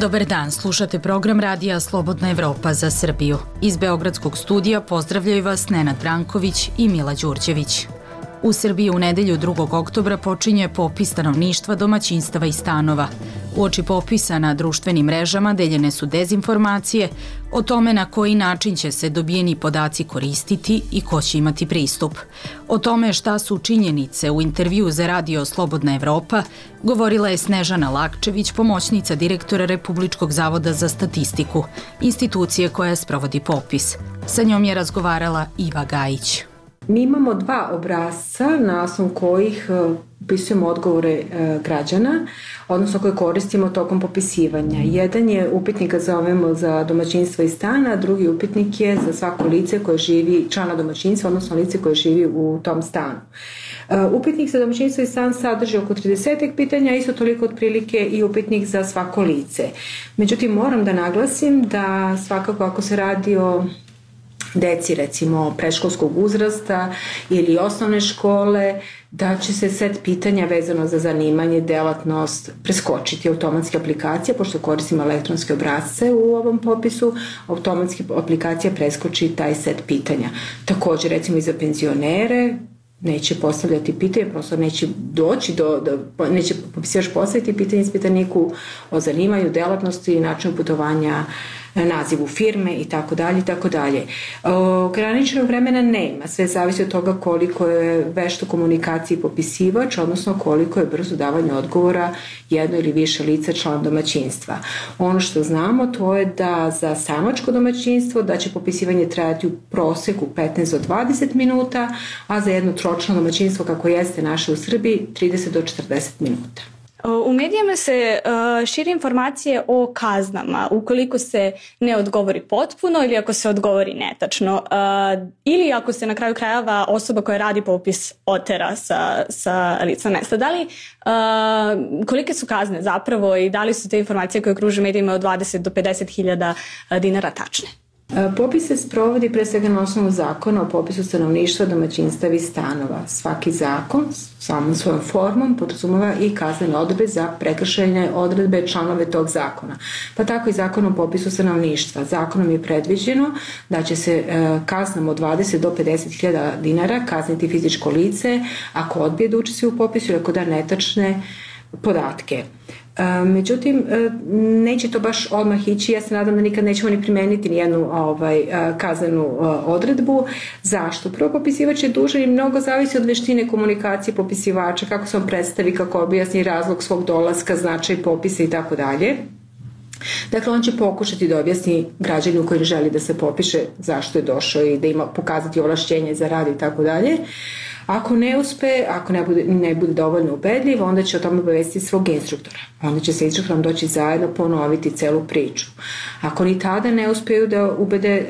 Dobar dan, slušate program radija Slobodna Evropa za Srbiju. Iz Beogradskog studija pozdravljaju vas Nenad Branković i Mila Đurđević. U Srbiji u nedelju 2. oktobra počinje popis stanovništva, domaćinstava i stanova. Uoči popisa na društvenim mrežama deljene su dezinformacije o tome na koji način će se dobijeni podaci koristiti i ko će imati pristup. O tome šta su činjenice u intervju za radio Slobodna Evropa govorila je Snežana Lakčević, pomoćnica direktora Republičkog zavoda za statistiku, institucije koja sprovodi popis. Sa njom je razgovarala Iva Gajić. Mi imamo dva obrasca na osnovu kojih upisujemo odgovore građana, odnosno koje koristimo tokom popisivanja. Jedan je upitnik zovemo za domaćinstvo i stana, drugi upitnik je za svako lice koje živi, člana domaćinstva, odnosno lice koje živi u tom stanu. Upitnik za domaćinstvo i stan sadrži oko 30 pitanja, isto toliko otprilike i upitnik za svako lice. Međutim, moram da naglasim da svakako ako se radi o deci recimo predškolskog uzrasta ili osnovne škole, da će se set pitanja vezano za zanimanje, delatnost preskočiti automatske aplikacije, pošto koristimo elektronske obrasce u ovom popisu, automatske aplikacija preskoči taj set pitanja. Također recimo i za penzionere, neće postavljati pitanje, prosto neće doći neće popisivač postaviti pitanje ispitaniku o zanimanju, delatnosti, načinu putovanja, nazivu firme i tako dalje i tako dalje. Ograničenog vremena nema, sve zavisi od toga koliko je vešt u komunikaciji popisivač, odnosno koliko je brzo davanje odgovora jedno ili više lica člana domaćinstva. Ono što znamo to je da za samačko domaćinstvo da će popisivanje trajati u proseku 15 do 20 minuta, a za jedno tročlano domaćinstvo kako jeste naše u Srbiji 30 do 40 minuta. U medijama se šire informacije o kaznama ukoliko se ne odgovori potpuno ili ako se odgovori netačno ili ako se na kraju krajeva osoba koja radi popis otera sa lica mesta. Da li, kolike su kazne zapravo i da li su te informacije koje kruže medijima od 20 do 50.000 dinara tačne? Popis se sprovodi pre svega na osnovu zakona o popisu stanovništva, domaćinstava i stanova. Svaki zakon samom svojom formom podrazumeva i kaznene odredbe za prekršajne odredbe članove tog zakona. Pa tako i zakon o popisu stanovništva. Zakonom je predviđeno da će se kaznom od 20 do 50.000 dinara kazniti fizičko lice ako odbije da učestvuje u popisu ili ako da netačne podatke. Međutim, neće to baš odmah ići, ja se nadam da nikad nećemo ni primeniti nijednu kaznenu odredbu. Zašto? Prvo, popisivač je dužan i mnogo zavisi od veštine komunikacije popisivača, kako se on predstavi, kako objasni razlog svog dolaska, značaj popisa i tako dalje. Dakle, on će pokušati da objasni građaninu koji želi da se popiše zašto je došao i da ima pokazati ovlašćenje za rad i tako dalje. Ako ne uspe, ako ne bude dovoljno ubedljiv, onda će o tome obavestiti svog instruktora. Onda će sa instruktorom doći zajedno ponoviti celu priču. Ako ni tada ne uspeju da ubede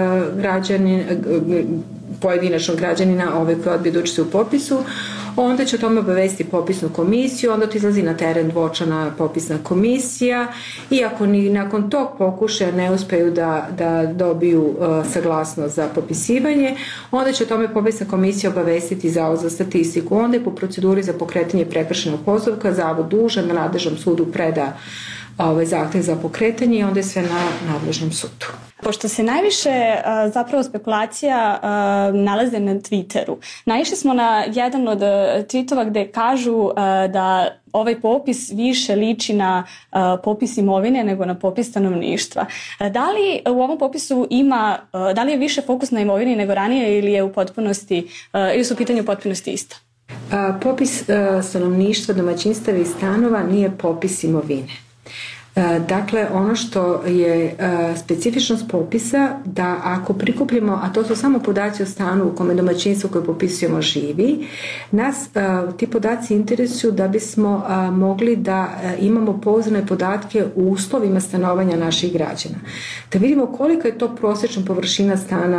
pojedinačnog građanina koji odbije da učestvuje u popisu, onda će o tome obavestiti popisnu komisiju, onda to izlazi na teren dvočlana popisna komisija i ako ni nakon tog pokušaja ne uspeju da dobiju saglasnost za popisivanje, onda će o tome popisna komisija obavestiti Zavod za statistiku. Onda je po proceduri za pokretanje prekršajnog postupka Zavod dužan da nadležnom sudu preda zahtev za pokretanje i onda je sve na nadležnom sudu. Pošto se najviše zapravo spekulacija nalaze na Twitteru, naišli smo na jedan od tweetova gde kažu da ovaj popis više liči na popis imovine nego na popis stanovništva. Da li u ovom popisu da li je više fokus na imovini nego ranije ili je u potpunosti, ili su u pitanju u potpunosti ista? Popis stanovništva, domaćinstava i stanova nije popis imovine. Dakle, ono što je specifičnost popisa, da ako prikupljamo, a to su samo podaci o stanu u kome domaćinstvo koje popisujemo živi, nas ti podaci interesuju da bismo mogli da imamo pouzdane podatke u uslovima stanovanja naših građana. Da vidimo kolika je to prosječna površina stana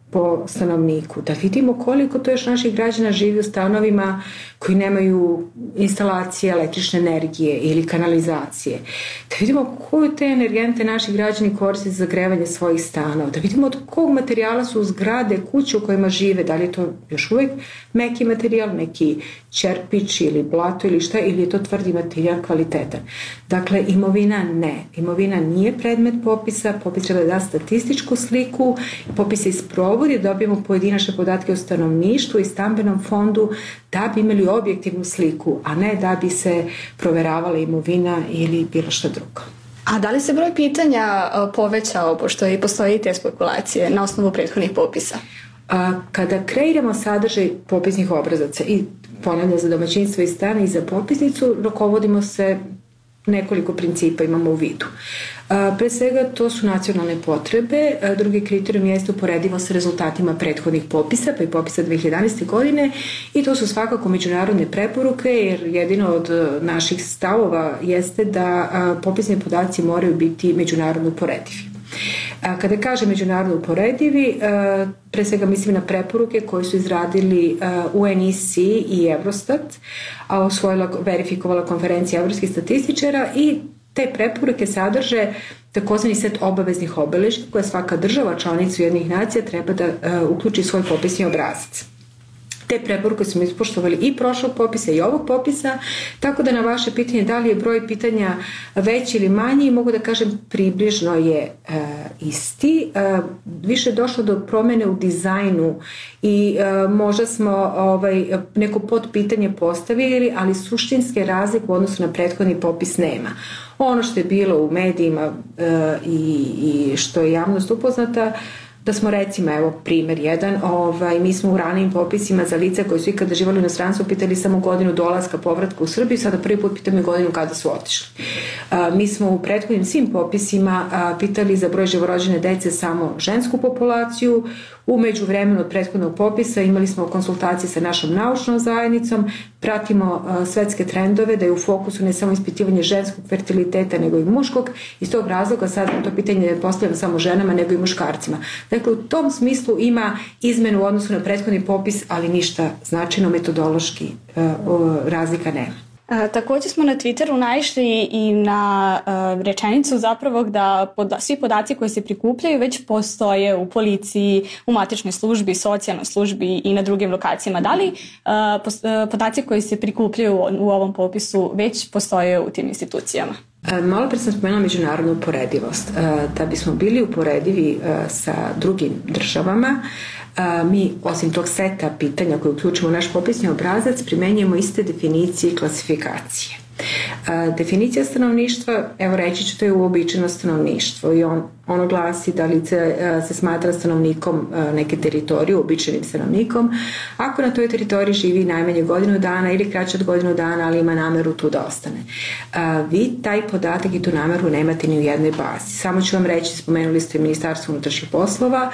po stanovniku, da vidimo koliko to još naših građana živi u stanovima koji nemaju instalacije električne energije ili kanalizacije, da vidimo koje te energente naši građani koriste za zagrevanje svojih stanova, da vidimo od kog materijala su zgrade, kuće u kojima žive, da li je to još uvek meki materijal, neki čerpić ili blato ili šta, ili je to tvrdi materijal kvalitetan. Dakle, imovina ne. Imovina nije predmet popisa, popis treba da statističku sliku, popis se isprovodi, dobijemo pojedinačne podatke o stanovništvu i stambenom fondu da bi imali objektivnu sliku, a ne da bi se proveravala imovina ili bilo šta drugo. A da li se broj pitanja povećao, pošto i postoji te spekulacije na osnovu prethodnih popisa? Kada kreiramo sadržaj popisnih obrazaca i ponavljam za domaćinstvo i stan i za popisnicu, rukovodimo se nekoliko principa imamo u vidu. Pre svega to su nacionalne potrebe, drugi kriterijum jeste uporedivo sa rezultatima prethodnih popisa, pa i popisa 2011. godine i to su svakako međunarodne preporuke jer jedino od naših stavova jeste da popisni podaci moraju biti međunarodno uporedivi. Kada kažem međunarodno uporedivi, pre svega mislim na preporuke koje su izradili UNEC i Eurostat, a verifikovala konferencija evropskih statističara i te preporuke sadrže takozvani set obaveznih obeležja koje svaka država članica Ujedinjenih nacija treba da uključi svoj popisni obrazac. Te preporuke smo ispoštovali i prošlog popisa i ovog popisa, tako da na vaše pitanje da li je broj pitanja veći ili manji, mogu da kažem približno je isti. Više je došlo do promene u dizajnu i možda smo neko podpitanje postavili, ali suštinske razlike u odnosu na prethodni popis nema. Ono što je bilo u medijima i što je javnost upoznata, da smo recimo, evo primer jedan, mi smo u ranijim popisima za lica koji su ikada živali u inostranstvu pitali samo godinu dolaska, povratka u Srbiju, sada prvi put pitamo i godinu kada su otišli. Mi smo u prethodnim svim popisima pitali za broj živorođene dece samo žensku populaciju, u međuvremenu od prethodnog popisa imali smo konsultacije sa našom naučnom zajednicom, pratimo svetske trendove da je u fokusu ne samo ispitivanje ženskog fertiliteta nego i muškog, iz tog razloga sad to pitanje ne postavljamo samo ženama nego i muškarcima. Dakle, u tom smislu ima izmenu u odnosu na prethodni popis, ali ništa značajno metodološki razlika nema. Takođe smo na Twitteru naišli i na rečenicu zapravo da svi podaci koji se prikupljaju već postoje u policiji, u matičnoj službi, socijalnoj službi i na drugim lokacijama. Da li podaci koji se prikupljaju u ovom popisu već postoje u tim institucijama? Malo pre sam spomenula međunarodnu uporedivost. Da bismo bili uporedivi sa drugim državama, mi osim tog seta pitanja koje uključimo u naš popisni obrazac primenjujemo iste definicije i klasifikacije. Definicija stanovništva, evo reći ću, to je uobičajeno stanovništvo i ono glasi da lice se smatra stanovnikom neke teritorije, uobičajenim stanovnikom, ako na toj teritoriji živi najmanje godinu dana ili kraće od godinu dana, ali ima nameru tu da ostane. Vi taj podatak i tu nameru nemate ni u jednoj bazi. Samo ću vam reći, spomenuli ste Ministarstvo unutrašnjih poslova,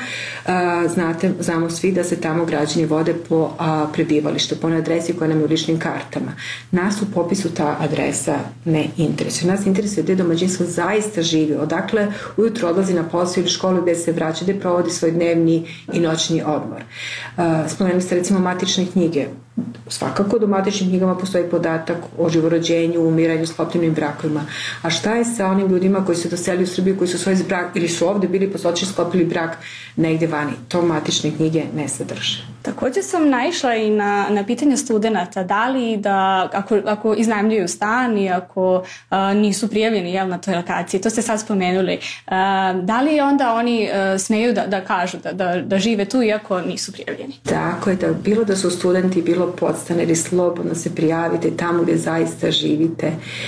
znamo svi da se tamo građani vode po prebivalištu, po adresi koja nam je u ličnim kartama. Nas u popisu ta adresa ne interesuje. Nas interesuje gde domaćinstvo zaista živi, odakle ujutro odlazi na posao ili školu, gde se vraća, gde provodi svoj dnevni i noćni odmor. Spomenuli ste recimo matične knjige. Svakako da u matičnim knjigama postoji podatak o živorođenju, umiranju, sklopljenim brakovima. A šta je sa onim ljudima koji se doselili u Srbiju, koji su svoj brak ili su ovde bili posločili, sklopili brak negde vani? To matične knjige ne sadrže. Takođe sam naišla i na pitanje studenta, da li da, ako iznajmljuju stan i ako nisu prijavljeni na toj lokaciji, to ste sad spomenuli, da li onda oni smeju da kažu da žive tu iako nisu prijavljeni? Tako je, da bilo da su studenti, bilo podstanari, slobodno se prijavite tamo gde zaista živite.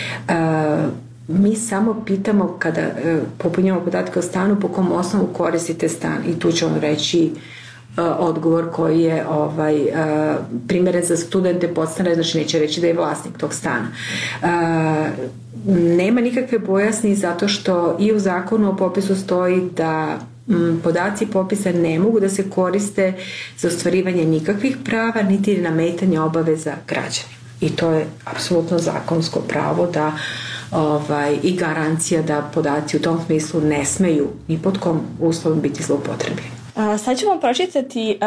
Mi samo pitamo kada popunjamo podatke o stanu po kom osnovu koristite stan i tu ću vam reći odgovor koji je primjeren za studente podstanare, znači neće reći da je vlasnik tog stana. Nema nikakve bojasni zato što i u zakonu o popisu stoji da podaci popisa ne mogu da se koriste za ostvarivanje nikakvih prava niti nametanje obaveza građana. I to je apsolutno zakonsko pravo da i garancija da podaci u tom smislu ne smeju ni pod kom uslovom biti zloupotrebljeni. Sad ćemo pročitati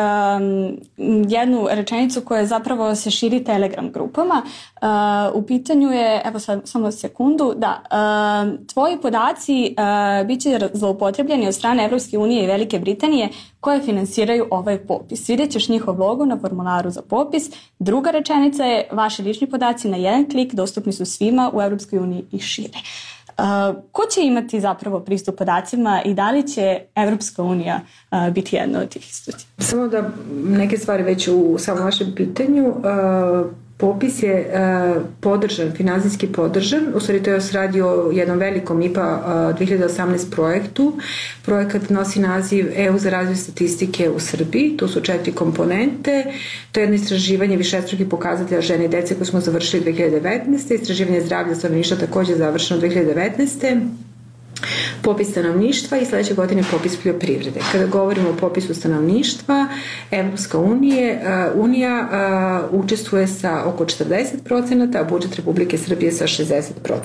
jednu rečenicu koja zapravo se širi Telegram grupama. U pitanju je, evo sad, samo sekundu, da, tvoji podaci bit će zloupotrebljeni od strane Evropske unije i Velike Britanije koje finansiraju ovaj popis. Vidjet ćeš njihov logo na formularu za popis. Druga rečenica je, vaši lični podaci na jedan klik dostupni su svima u Evropskoj uniji i šire. Ko će imati zapravo pristup podacima i da li će Evropska unija biti jedna od tih institucija? Samo da neke stvari već u samom vašem pitanju. Popis je podržan, finansijski podržan. U stvari to je radi o jednom velikom IPA 2018 projektu. Projekat nosi naziv EU za razvoj statistike u Srbiji. Tu su 4 komponente. To je jedno istraživanje višestrukih pokazatelja žene i dece koje smo završili 2019. Istraživanje zdravlja stanovništva takođe završeno 2019. Popis stanovništva i sledeće godine popis poljoprivrede. Kada govorimo o popisu stanovništva, Evropska unija učestvuje sa oko 40%, a budžet Republike Srbije sa 60%.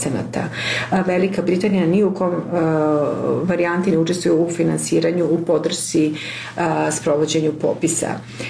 Velika Britanija ni u kom varijanti ne učestvuje u finansiranju, u podršci sprovođenju popisa.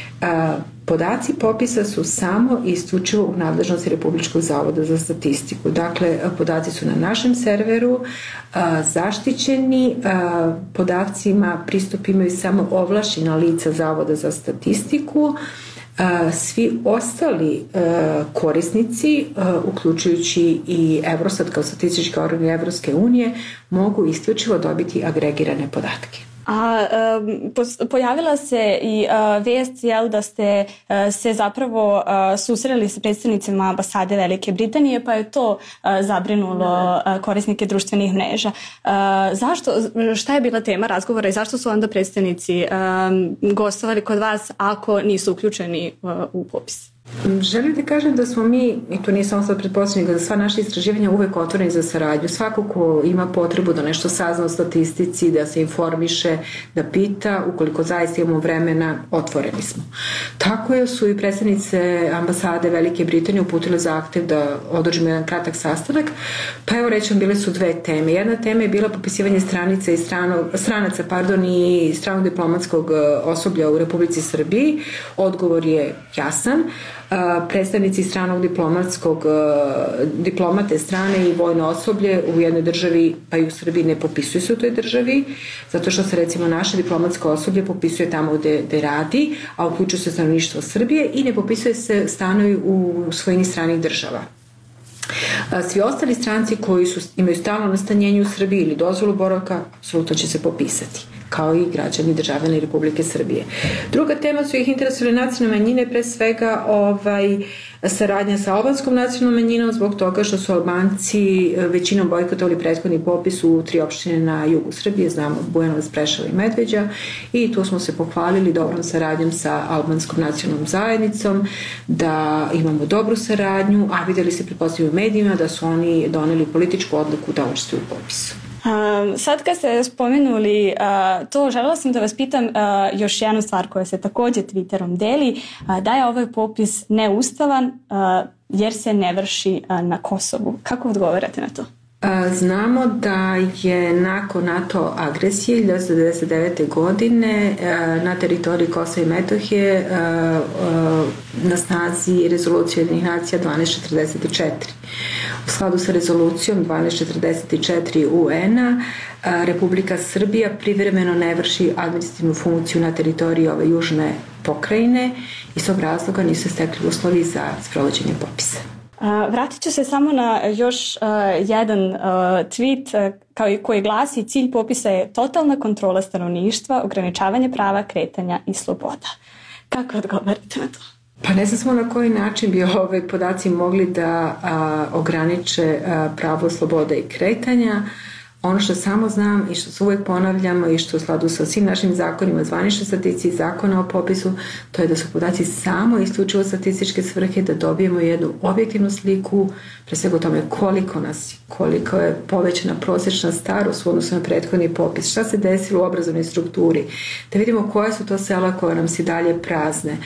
Podaci popisa su samo i isključivo u nadležnosti Republičkog zavoda za statistiku. Dakle, podaci su na našem serveru zaštićeni, podacima pristup imaju samo ovlašćena lica Zavoda za statistiku. Svi ostali korisnici, uključujući i Eurostat kao statistički organ Evropske unije, mogu isključivo dobiti agregirane podatke. A pojavila se i vest da ste se zapravo susreli sa predstavnicima ambasade Velike Britanije, pa je to zabrinulo korisnike društvenih mreža. Zašto, šta je bila tema razgovora i zašto su onda predstavnici gostovali kod vas ako nisu uključeni u popis? Želim da kažem da smo mi, i to nije samo sad pretpostavljeno, da sva naša istraživanja uvek otvoreni za saradnju. Svako ko ima potrebu da nešto sazna o statistici, da se informiše, da pita, ukoliko zaista imamo vremena, otvoreni smo. Tako su i predstavnice ambasade Velike Britanije uputile zahtev da održimo jedan kratak sastanak, pa evo rećem, bile su 2 teme. Jedna tema je bila popisivanje stranaca i stranog diplomatskog osoblja u Republici Srbiji. Odgovor je jasan. Predstavnici stranog diplomate strane i vojno osoblje u jednoj državi, pa i u Srbiji, ne popisuju se u toj državi, zato što se recimo naše diplomatsko osoblje popisuje tamo gde radi, a uključuje se stanovništvo Srbije i ne popisuje se stanovi u svojini stranih država. Svi ostali stranci koji imaju stalno nastanjenje u Srbiji ili dozvolu boravka, apsolutno će se popisati, kao i građani državljani Republike Srbije. Druga tema su ih interesovale nacionalne manjine, pre svega saradnja sa albanskom nacionalnom manjinom, zbog toga što su Albanci većinom bojkotovali prethodni popis u 3 opštine na jugu Srbije, znamo Bujanovac, Preševo i Medveđa, i tu smo se pohvalili dobrom saradnjom sa albanskom nacionalnom zajednicom, da imamo dobru saradnju, a videli se pretpostavljaju u medijima da su oni doneli političku odluku da učestvuju u popisu. Sad kad ste spomenuli to, želela sam da vas pitam još jednu stvar koja se takođe Twitterom deli, da je ovaj popis neustavan jer se ne vrši na Kosovu. Kako odgovarate na to? Znamo da je nakon NATO agresije 1999. godine na teritoriji Kosova i Metohije na snazi rezolucija Ujedinjenih nacija 1244. U skladu sa rezolucijom 1244 UN-a Republika Srbija privremeno ne vrši administrativnu funkciju na teritoriji ove južne pokrajine i iz tog razloga nisu stekli uslovi za sprovođenje popisa. Vratit ću se samo na još jedan tweet koji glasi: cilj popisa je totalna kontrola stanovništva, ograničavanje prava, kretanja i sloboda. Kako odgovarate na to? Pa ne znam smo na koji način bi ove podaci mogli da ograniče pravo slobode i kretanja. Ono što samo znam i što se uvek ponavljamo i što u skladu sa svim našim zakonima, zvanične statistike i zakona o popisu, to je da su podaci samo isključivo statističke svrhe, da dobijemo jednu objektivnu sliku, pre svega o tome koliko je povećana prosječna starost u odnosu na prethodni popis, šta se desilo u obrazovnoj strukturi, da vidimo koja su to sela koja nam se dalje prazne,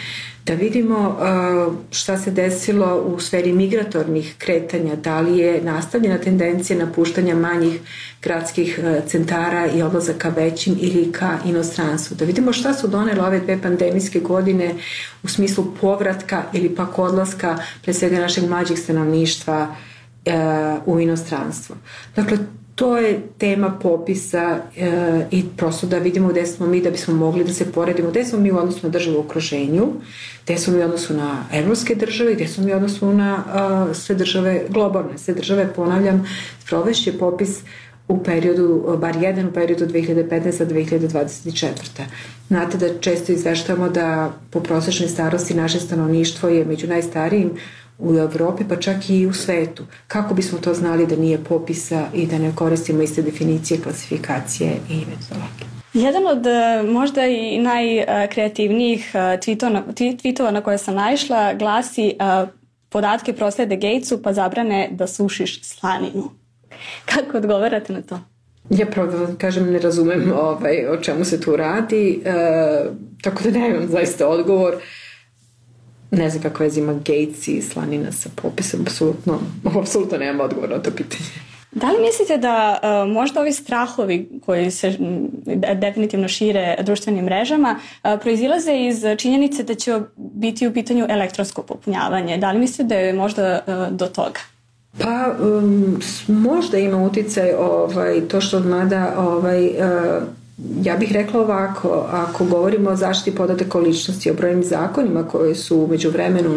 da vidimo šta se desilo u sferi migratornih kretanja, da li je nastavljena tendencija napuštanja manjih gradskih centara i odlazaka većim ili ka inostranstvu. Da vidimo šta su donele ove 2 pandemijske godine u smislu povratka ili pak odlaska pre svega našeg mlađeg stanovništva u inostranstvo. Dakle, to je tema popisa i prosto da vidimo gde smo mi, da bismo mogli da se poredimo gde smo mi u odnosu na državu u okruženju, gde smo mi u odnosu na evropske države, gde smo mi u odnosu na sve države globalne. Sve države, ponavljam, sprovešće popis u periodu, bar jedan u periodu 2015-2024. Znate da često izveštavamo da po prosečnoj starosti naše stanovništvo je među najstarijim u Evropi, pa čak i u svetu. Kako bismo to znali da nije popisa i da ne koristimo iste definicije, klasifikacije i metodologije? Jedan od možda i najkreativnijih tweetova na koje sam naišla glasi podatke proslede Gatesu pa zabrane da sušiš slaninu. Kako odgovarate na to? Ja pravo da vam kažem, ne razumem o čemu se tu radi, tako da nemam zaista odgovor. Ne znam kakva veze ima Gates i slanina sa popisom, apsolutno nemam odgovor na to pitanje. Da li mislite da možda ovi strahovi koji se definitivno šire društvenim mrežama proizilaze iz činjenice da će biti u pitanju elektronsko popunjavanje? Da li mislite da je možda do toga? Pa možda ima uticaj to što mada ja bih rekla ovako, ako govorimo o zaštiti podataka o ličnosti, o brojnim zakonima koji su umeđu vremenu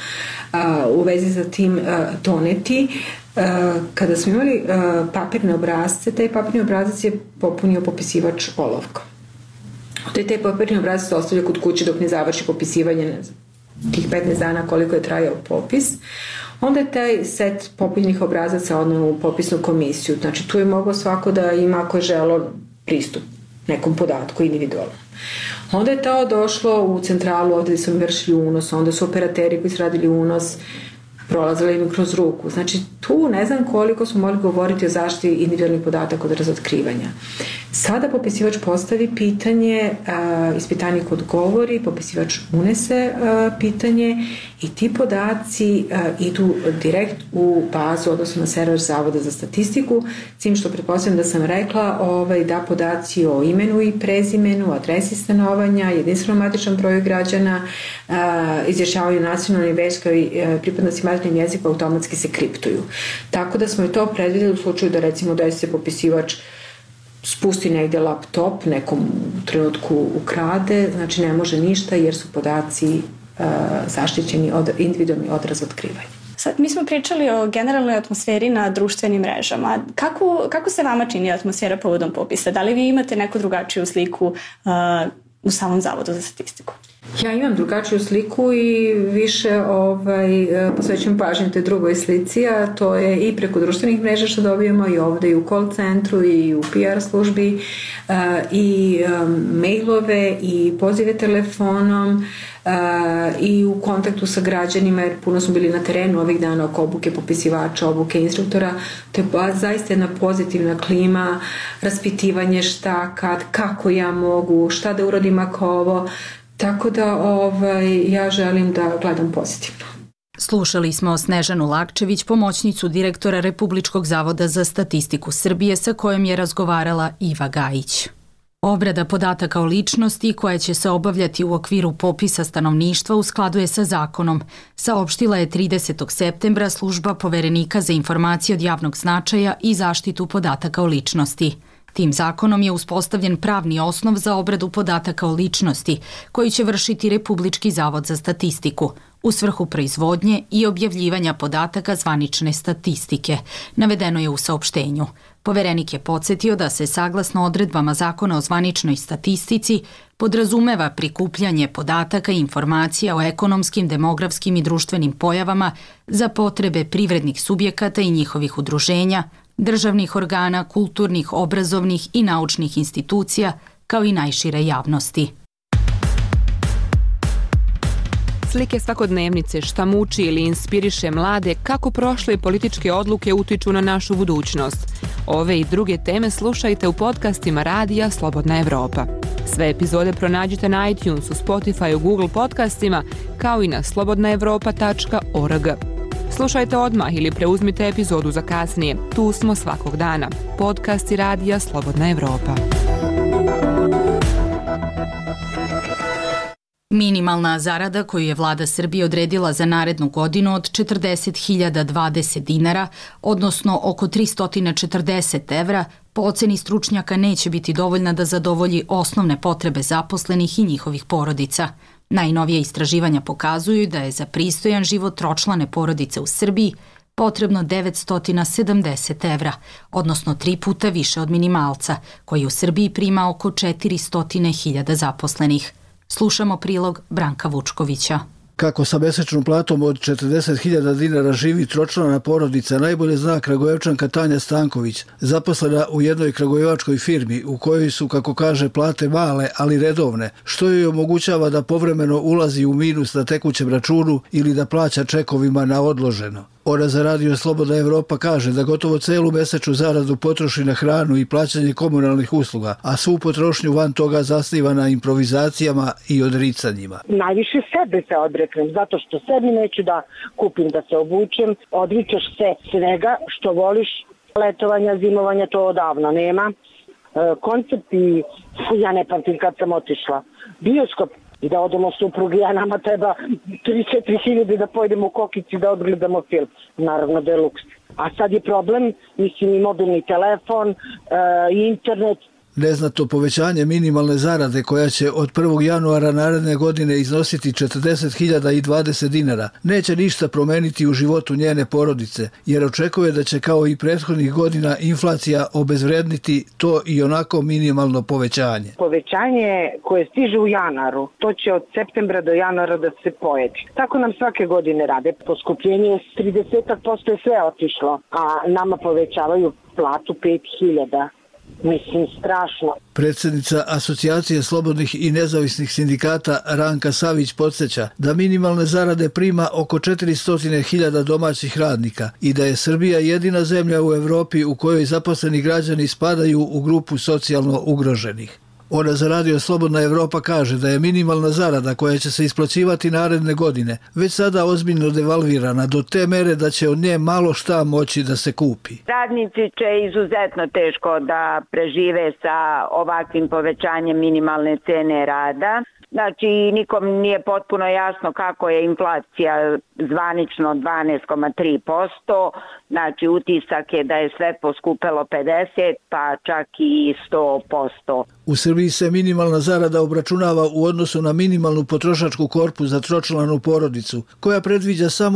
u vezi sa tim doneti, kada smo imali papirne obrazce, taj papirni obrazac je popunio popisivač olovkom. Taj papirni obrazac se ostavlja kod kuće dok ne završi popisivanje tih 15 dana koliko je trajao popis. Onda je taj set popunjenih obrazaca odneo u popisnu komisiju. Znači tu je moglo svako da ima, ako je želo, pristup nekom podatku individualno. Onda je to došlo u centralu ovde gde su mi vršili unos, onda su operateri koji su radili unos prolazili im kroz ruku. Znači tu ne znam koliko smo mogli govoriti o zaštiti individualnih podataka od razotkrivanja. Sada popisivač postavi pitanje, ispitanik odgovori, popisivač unese pitanje i ti podaci idu direkt u bazu, odnosno na server Zavoda za statistiku, tim što pretpostavljam da sam rekla da podaci o imenu i prezimenu, adresi stanovanja, jedinstvenom matičnom broju građana, izjašnjavanju nacionalne i verskoj pripadnosti maternjem jeziku automatski se kriptuju. Tako da smo i to predvideli u slučaju da recimo da se popisivač spusti negde laptop, nekom trenutku ukrade, znači ne može ništa jer su podaci zaštićeni individualni od razotkrivanja. Sad, mi smo pričali o generalnoj atmosferi na društvenim mrežama. Kako se vama čini atmosfera povodom popisa? Da li vi imate neku drugačiju sliku u samom Zavodu za statistiku? Ja imam drugačiju sliku i više posvećujem pažnju te drugoj slici, a to je i preko društvenih mreža što dobijemo i ovde i u call centru i u PR službi i mailove i pozive telefonom i u kontaktu sa građanima, jer puno smo bili na terenu ovih dana oko obuke popisivača, obuke instruktora. To je zaista jedna pozitivna klima, raspitivanje šta, kad, kako ja mogu, šta da uradim ako ovo. Tako da ja želim da gledam pozitivno. Slušali smo Snežanu Lakčević, pomoćnicu direktora Republičkog zavoda za statistiku Srbije, sa kojom je razgovarala Iva Gajić. Obrada podataka o ličnosti koja će se obavljati u okviru popisa stanovništva u skladu je sa zakonom, saopštila je 30. septembra služba Poverenika za informacije od javnog značaja i zaštitu podataka o ličnosti. Tim zakonom je uspostavljen pravni osnov za obradu podataka o ličnosti, koji će vršiti Republički zavod za statistiku, u svrhu proizvodnje i objavljivanja podataka zvanične statistike, navedeno je u saopštenju. Poverenik je podsjetio da se saglasno odredbama Zakona o zvaničnoj statistici podrazumeva prikupljanje podataka i informacija o ekonomskim, demografskim i društvenim pojavama za potrebe privrednih subjekata i njihovih udruženja, državnih organa, kulturnih, obrazovnih i naučnih institucija, kao i najšire javnosti. Slike svakodnevnice, šta muči ili inspiriše mlade, kako prošle političke odluke utiču na našu budućnost. Ove i druge teme slušajte u podcastima Radija Slobodna Evropa. Sve epizode pronađite na iTunesu, Spotify, Google podcastima, kao i na slobodnaevropa.org. Slušajte odmah ili preuzmite epizodu za kasnije. Tu smo svakog dana. Podcasti Radija Slobodna Evropa. Minimalna zarada koju je vlada Srbije odredila za narednu godinu od 40.020 dinara, odnosno oko 340 evra, po oceni stručnjaka neće biti dovoljna da zadovolji osnovne potrebe zaposlenih i njihovih porodica. Najnovije istraživanja pokazuju da je za pristojan život tročlane porodice u Srbiji potrebno 970 evra, odnosno 3 puta više od minimalca, koji u Srbiji prima oko 400.000 zaposlenih. Slušamo prilog Branka Vučkovića. Kako sa mesečnom platom od 40.000 dinara živi tročlana porodica, najbolje zna Kragujevčanka Tanja Stanković, zaposlena u jednoj kragujevačkoj firmi u kojoj su, kako kaže, plate male, ali redovne, što joj omogućava da povremeno ulazi u minus na tekućem računu ili da plaća čekovima na odloženo. Ona za Radio Slobodna Evropa kaže da gotovo celu mesečnu zaradu potroši na hranu i plaćanje komunalnih usluga, a svu potrošnju van toga zasniva na improvizacijama i odricanjima. Najviše sebe se odreknem, zato što sebi neću da kupim, da se obučem. Odričeš se svega što voliš, letovanja, zimovanja, to odavno nema. Koncepti, ja ne pamtim kad sam otišla. Bioskop, i da odemo suprugi, a nama treba 3-4 hiljade da pojedemo u Kokici da odgledamo film. Naravno da je luks. A sad je problem, mislim, i mobilni telefon, i internet. Neznato povećanje minimalne zarade koja će od 1. januara naredne godine iznositi 40.020 dinara neće ništa promeniti u životu njene porodice, jer očekuje da će kao i prethodnih godina inflacija obezvredniti to i onako minimalno povećanje. Povećanje koje stiže u januaru, to će od septembra do januara da se pojedi. Tako nam svake godine rade. Poskupljenje 30% je sve otišlo, a nama povećavaju platu 5.000. Mislim, strašno. Predsjednica Asocijacije slobodnih i nezavisnih sindikata Ranka Savić podsjeća da minimalne zarade prima oko 400.000 domaćih radnika i da je Srbija jedina zemlja u Evropi u kojoj zaposleni građani spadaju u grupu socijalno ugroženih. Ona za Radio Slobodna Evropa kaže da je minimalna zarada koja će se isplaćivati naredne godine već sada ozbiljno devalvirana do te mere da će od nje malo šta moći da se kupi. Radnici će izuzetno teško da prežive sa ovakvim povećanjem minimalne cene rada. Znači, nikom nije potpuno jasno kako je inflacija zvanično 12,3%. Znači, utisak je da je sve poskupelo 50, pa čak i 100%. U Srbiji se minimalna zarada obračunava u odnosu na minimalnu potrošačku korpu za tročlanu porodicu, koja predviđa samo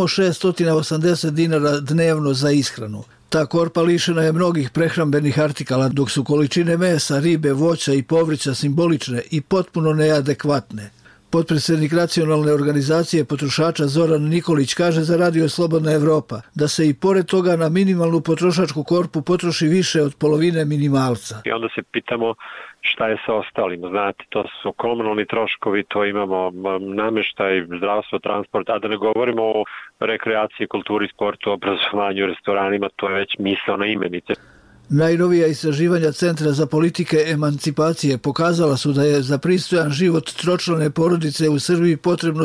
680 dinara dnevno za ishranu. Ta korpa lišena je mnogih prehrambenih artikala, dok su količine mesa, ribe, voća i povrća simbolične i potpuno neadekvatne. Potpredsjednik Nacionalne organizacije potrošača Zoran Nikolić kaže za Radio Slobodna Evropa da se i pored toga na minimalnu potrošačku korpu potroši više od polovine minimalca. I onda se pitamo šta je sa ostalim. Znate, to su komunalni troškovi, to imamo namještaj, zdravstvo, transport, a da ne govorimo o rekreaciji, kulturi, sportu, obrazovanju, restoranima, to je već misaona imenica. Najnovija istraživanja Centra za politike emancipacije pokazala su da je za pristojan život tročlane porodice u Srbiji potrebno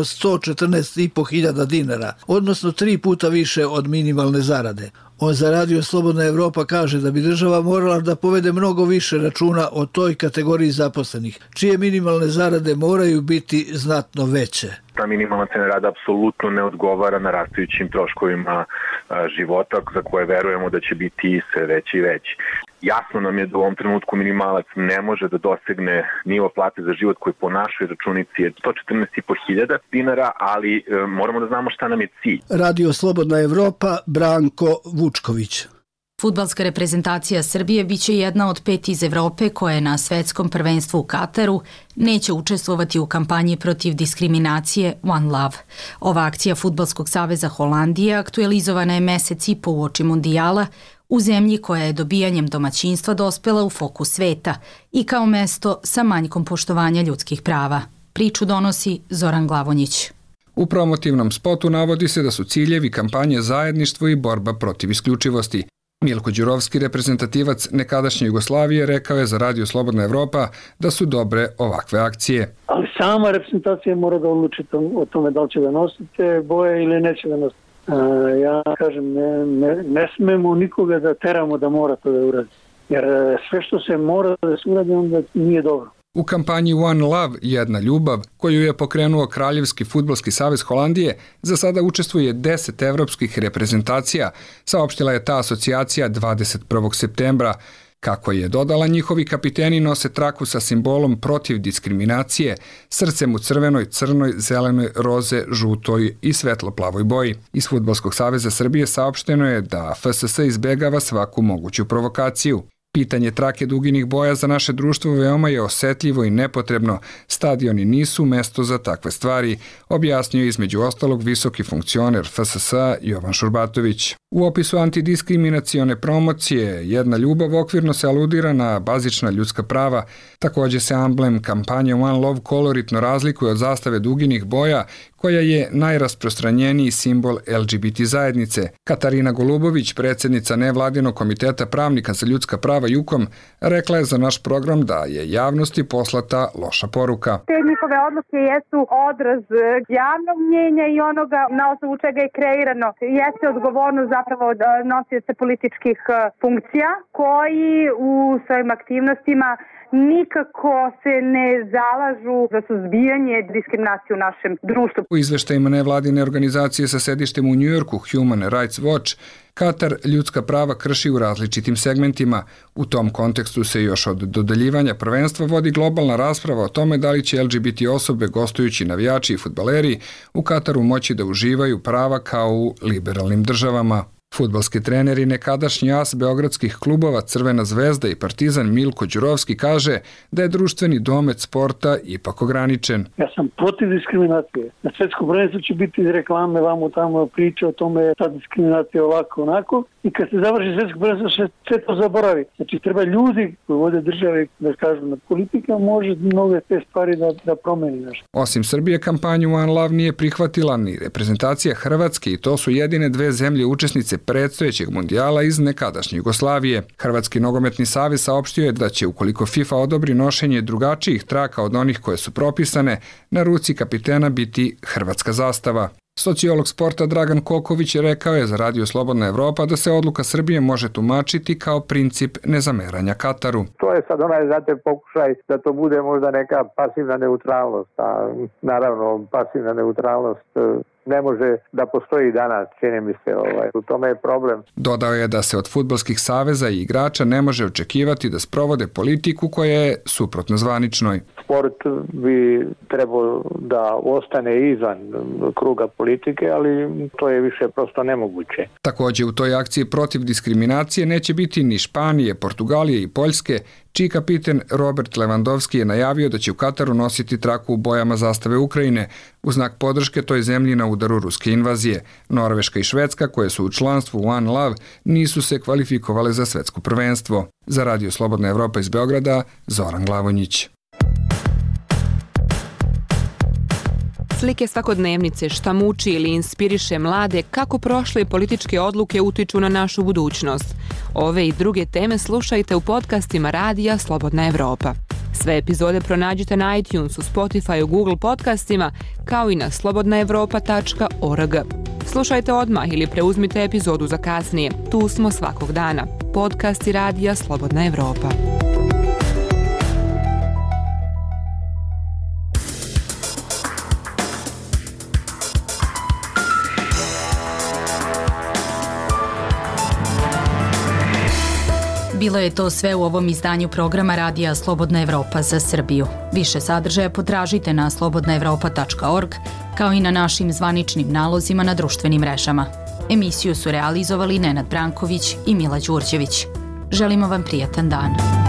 114.500 dinara, odnosno 3 puta više od minimalne zarade. On za Radio Slobodna Evropa kaže da bi država morala da povede mnogo više računa o toj kategoriji zaposlenih, čije minimalne zarade moraju biti znatno veće. Ta minimalna cena rada apsolutno ne odgovara narastajućim troškovima života za koje verujemo da će biti sve veći i veći. Jasno nam je da u ovom trenutku minimalac ne može da dosegne nivo plate za život koji po našoj računici je 114.500 dinara, ali moramo da znamo šta nam je cilj. Radio Slobodna Evropa, Branko Vučković. Fudbalska reprezentacija Srbije biće jedna od 5 iz Evrope koje na svetskom prvenstvu u Kataru neće učestvovati u kampanji protiv diskriminacije One Love. Ova akcija Fudbalskog saveza Holandije aktualizovana je mesec i po uoči mundijala u zemlji koja je dobijanjem domaćinstva dospela u fokus sveta i kao mesto sa manjkom poštovanja ljudskih prava. Priču donosi Zoran Glavonjić. U promotivnom spotu navodi se da su ciljevi kampanje zajedništvo i borba protiv isključivosti. Milko Đurovski, reprezentativac nekadašnje Jugoslavije, rekao je za Radio Slobodna Evropa da su dobre ovakve akcije. Ali sama reprezentacija mora da odluči o tome da li će da nosite boje ili neće da nosite. Ja kažem, ne smemo nikoga da teramo da mora to da uradi. Jer sve što se mora da se uradi, onda nije dobro. U kampanji One Love, jedna ljubav, koju je pokrenuo Kraljevski fudbalski savez Holandije, za sada učestvuje 10 evropskih reprezentacija, saopštila je ta asocijacija 21. septembra. Kako je dodala, njihovi kapiteni nose traku sa simbolom protiv diskriminacije, srcem u crvenoj, crnoj, zelenoj, roze, žutoj i svetlo-plavoj boji. Iz Fudbalskog saveza Srbije saopšteno je da FSS izbegava svaku moguću provokaciju. Pitanje trake duginih boja za naše društvo veoma je osetljivo i nepotrebno. Stadioni nisu mesto za takve stvari, objasnio je između ostalog visoki funkcioner FSS Jovan Šurbatović. U opisu antidiskriminacione promocije Jedna ljubav okvirno se aludira na bazična ljudska prava. Takođe se amblem kampanje One Love koloritno razlikuje od zastave duginih boja, koja je najrasprostranjeniji simbol LGBT zajednice. Katarina Golubović, predsjednica nevladinog komiteta pravnika za ljudska prava JUKOM, rekla je za naš program da je javnosti poslata loša poruka. Te njihove odluke jesu odraz javnog mnjenja i onoga na osnovu čega je kreirano. Jeste odgovornost zapravo nosioca političkih funkcija koji u svojim aktivnostima nikako se ne zalažu za suzbijanje diskriminacije u našem društvu. U izveštajima nevladine organizacije sa sedištem u Njujorku, Human Rights Watch, Katar ljudska prava krši u različitim segmentima. U tom kontekstu se još od dodeljivanja prvenstva vodi globalna rasprava o tome da li će LGBT osobe, gostujući navijači i fudbaleri, u Kataru moći da uživaju prava kao u liberalnim državama. Fudbalski trener i nekadašnji as beogradskih klubova Crvena zvezda i Partizan Milko Đurovski kaže da je društveni domet sporta ipak ograničen. Ja sam protiv diskriminacije. Na svetskom prvenstvu će biti reklame, vamo tamo priče o tome ta diskriminacija ovako onako i kad se završi svetsko prvenstvo sve to zaboravi. Znači treba ljudi koji vode države da kažu na politika može mnoge te stvari da promeni nešto. Osim Srbije, kampanju One Love nije prihvatila ni reprezentacija Hrvatske i to su jedine dve zemlje učesnice predstojećeg mundijala iz nekadašnje Jugoslavije. Hrvatski nogometni savez saopštio je da će, ukoliko FIFA odobri nošenje drugačijih traka od onih koje su propisane, na ruci kapitena biti hrvatska zastava. Sociolog sporta Dragan Koković rekao je za Radio Slobodna Evropa da se odluka Srbije može tumačiti kao princip nezameranja Kataru. To je sad znate, pokušaj da to bude možda neka pasivna neutralnost, a naravno pasivna neutralnost ne može da postoji danas, čini mi se, u tome je problem. Dodao je da se od fudbalskih saveza i igrača ne može očekivati da sprovode politiku koja je suprotno zvaničnoj. Sport bi trebao da ostane izvan kruga politike, ali to je više prosto nemoguće. Takođe u toj akciji protiv diskriminacije neće biti ni Španije, Portugalije i Poljske, čiji kapiten Robert Lewandowski je najavio da će u Kataru nositi traku u bojama zastave Ukrajine u znak podrške toj zemlji na udaru ruske invazije. Norveška i Švedska, koje su u članstvu One Love, nisu se kvalifikovale za svetsko prvenstvo. Za Radio Slobodna Evropa iz Beograda, Zoran Glavonjić. Slike svakodnevnice, šta muči ili inspiriše mlade, kako prošle političke odluke utiču na našu budućnost. Ove i druge teme slušajte u podcastima Radija Slobodna Evropa. Sve epizode pronađite na iTunesu, Spotify, Google podcastima, kao i na slobodnaevropa.org. Slušajte odmah ili preuzmite epizodu za kasnije. Tu smo svakog dana. Podcasti Radija Slobodna Evropa. Bilo je to sve u ovom izdanju programa Radija Slobodna Evropa za Srbiju. Više sadržaja potražite na slobodnaevropa.org, kao i na našim zvaničnim nalozima na društvenim mrežama. Emisiju su realizovali Nenad Branković i Mila Đurđević. Želimo vam prijatan dan.